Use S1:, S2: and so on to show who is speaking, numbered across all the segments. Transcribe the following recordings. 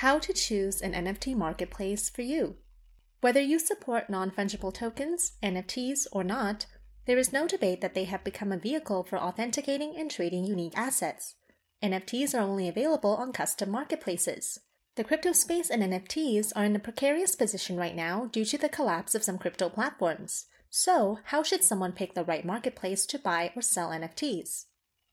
S1: How to choose an NFT marketplace for you. Whether you support non-fungible tokens, NFTs, or not, there is no debate that they have become a vehicle for authenticating and trading unique assets. NFTs are only available on custom marketplaces. The crypto space and NFTs are in a precarious position right now due to the collapse of some crypto platforms. So, how should someone pick the right marketplace to buy or sell NFTs?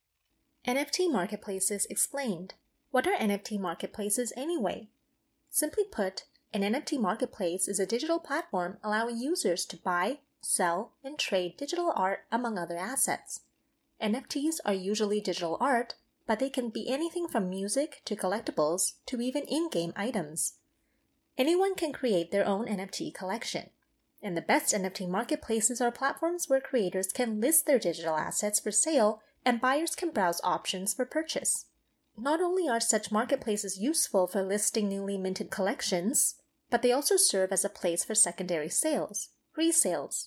S1: NFT marketplaces explained. What are NFT marketplaces anyway? Simply put, an NFT marketplace is a digital platform allowing users to buy, sell, and trade digital art among other assets. NFTs are usually digital art, but they can be anything from music to collectibles to even in-game items. Anyone can create their own NFT collection. And the best NFT marketplaces are platforms where creators can list their digital assets for sale and buyers can browse options for purchase. Not only are such marketplaces useful for listing newly minted collections, but they also serve as a place for secondary sales, resales.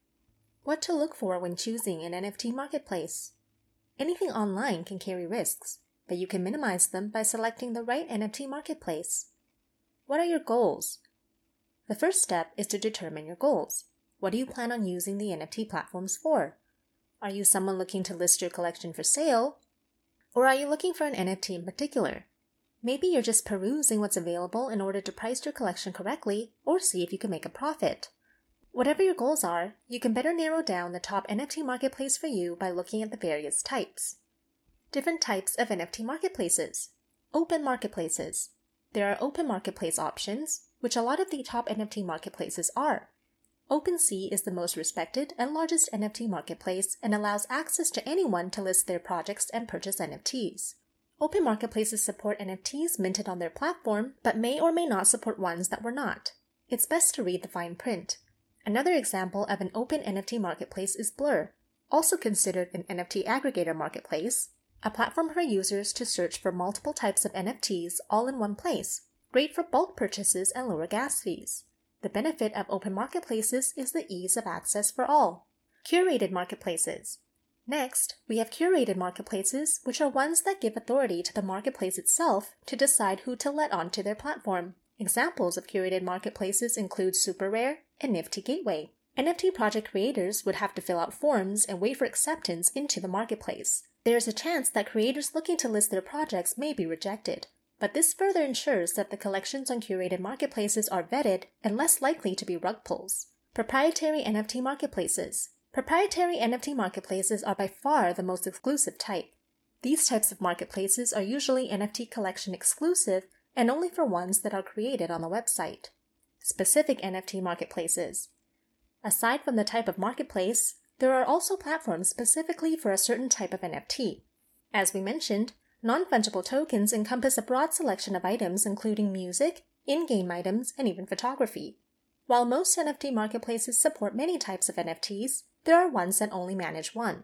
S1: What to look for when choosing an NFT marketplace? Anything online can carry risks, but you can minimize them by selecting the right NFT marketplace. What are your goals? The first step is to determine your goals. What do you plan on using the NFT platforms for? Are you someone looking to list your collection for sale? Or are you looking for an NFT in particular? Maybe you're just perusing what's available in order to price your collection correctly or see if you can make a profit. Whatever your goals are, you can better narrow down the top NFT marketplace for you by looking at the various types. Different types of NFT marketplaces. Open marketplaces. There are open marketplace options, which a lot of the top NFT marketplaces are. OpenSea is the most respected and largest NFT marketplace and allows access to anyone to list their projects and purchase NFTs. Open marketplaces support NFTs minted on their platform, but may or may not support ones that were not. It's best to read the fine print. Another example of an open NFT marketplace is Blur, also considered an NFT aggregator marketplace, a platform for users to search for multiple types of NFTs all in one place, great for bulk purchases and lower gas fees. The benefit of open marketplaces is the ease of access for all. Curated marketplaces. Next, we have curated marketplaces, which are ones that give authority to the marketplace itself to decide who to let onto their platform. Examples of curated marketplaces include SuperRare and Nifty Gateway. NFT project creators would have to fill out forms and wait for acceptance into the marketplace. There is a chance that creators looking to list their projects may be rejected, but this further ensures that the collections on curated marketplaces are vetted and less likely to be rug pulls. Proprietary NFT marketplaces. Proprietary NFT marketplaces are by far the most exclusive type. These types of marketplaces are usually NFT collection exclusive and only for ones that are created on the website. Specific NFT marketplaces. Aside from the type of marketplace, there are also platforms specifically for a certain type of NFT. As we mentioned, non-fungible tokens encompass a broad selection of items including music, in-game items, and even photography. While most NFT marketplaces support many types of NFTs, there are ones that only manage one.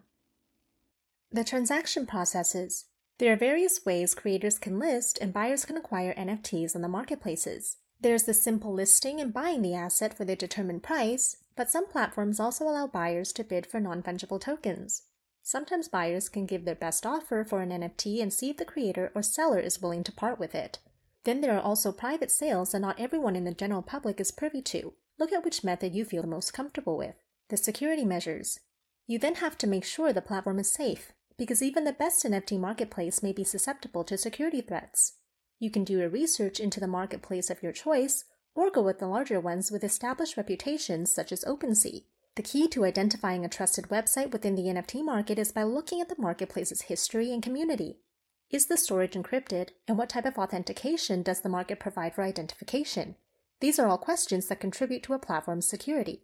S1: The transaction processes. There are various ways creators can list and buyers can acquire NFTs on the marketplaces. There's the simple listing and buying the asset for the determined price, but some platforms also allow buyers to bid for non-fungible tokens. Sometimes buyers can give their best offer for an NFT and see if the creator or seller is willing to part with it. Then there are also private sales that not everyone in the general public is privy to. Look at which method you feel the most comfortable with. The security measures. You then have to make sure the platform is safe, because even the best NFT marketplace may be susceptible to security threats. You can do your research into the marketplace of your choice, or go with the larger ones with established reputations such as OpenSea. The key to identifying a trusted website within the NFT market is by looking at the marketplace's history and community. Is the storage encrypted, and what type of authentication does the market provide for identification? These are all questions that contribute to a platform's security.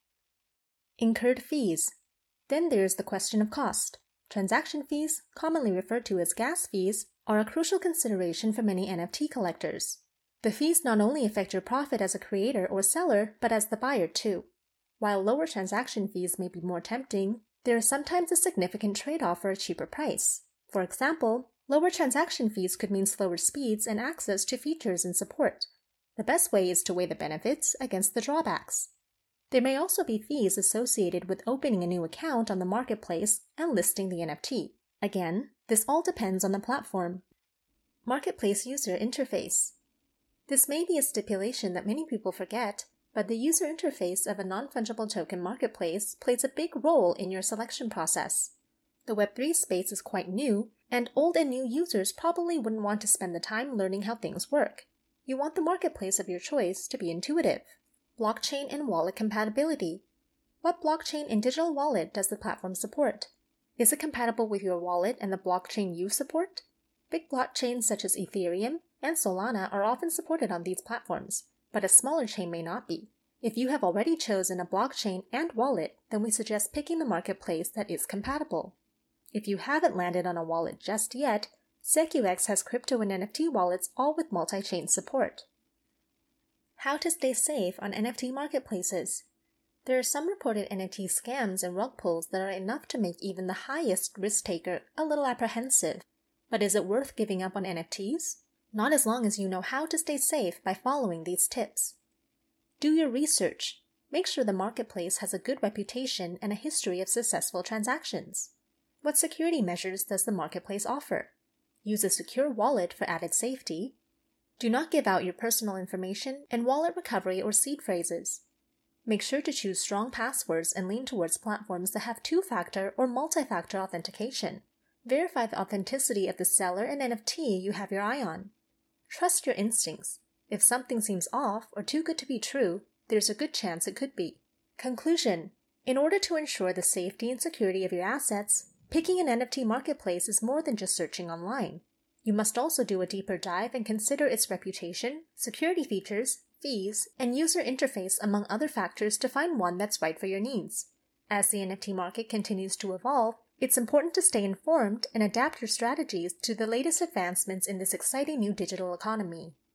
S1: Incurred fees. Then there's the question of cost. Transaction fees, commonly referred to as gas fees, are a crucial consideration for many NFT collectors. The fees not only affect your profit as a creator or seller, but as the buyer too. While lower transaction fees may be more tempting, there is sometimes a significant trade-off for a cheaper price. For example, lower transaction fees could mean slower speeds and access to features and support. The best way is to weigh the benefits against the drawbacks. There may also be fees associated with opening a new account on the marketplace and listing the NFT. Again, this all depends on the platform. Marketplace user interface. This may be a stipulation that many people forget, but the user interface of a non-fungible token marketplace plays a big role in your selection process. The Web3 space is quite new, and old and new users probably wouldn't want to spend the time learning how things work. You want the marketplace of your choice to be intuitive. Blockchain and wallet compatibility. What blockchain and digital wallet does the platform support? Is it compatible with your wallet and the blockchain you support? Big blockchains such as Ethereum and Solana are often supported on these platforms, but a smaller chain may not be. If you have already chosen a blockchain and wallet, then we suggest picking the marketplace that is compatible. If you haven't landed on a wallet just yet, SecuX has crypto and NFT wallets all with multi-chain support. How to stay safe on NFT marketplaces. There are some reported NFT scams and rug pulls that are enough to make even the highest risk taker a little apprehensive. But is it worth giving up on NFTs? Not as long as you know how to stay safe by following these tips. Do your research. Make sure the marketplace has a good reputation and a history of successful transactions. What security measures does the marketplace offer? Use a secure wallet for added safety. Do not give out your personal information and wallet recovery or seed phrases. Make sure to choose strong passwords and lean towards platforms that have two-factor or multi-factor authentication. Verify the authenticity of the seller and NFT you have your eye on. Trust your instincts. If something seems off or too good to be true, there's a good chance it could be. Conclusion. In order to ensure the safety and security of your assets, picking an NFT marketplace is more than just searching online. You must also do a deeper dive and consider its reputation, security features, fees, and user interface among other factors to find one that's right for your needs. As the NFT market continues to evolve, it's important to stay informed and adapt your strategies to the latest advancements in this exciting new digital economy.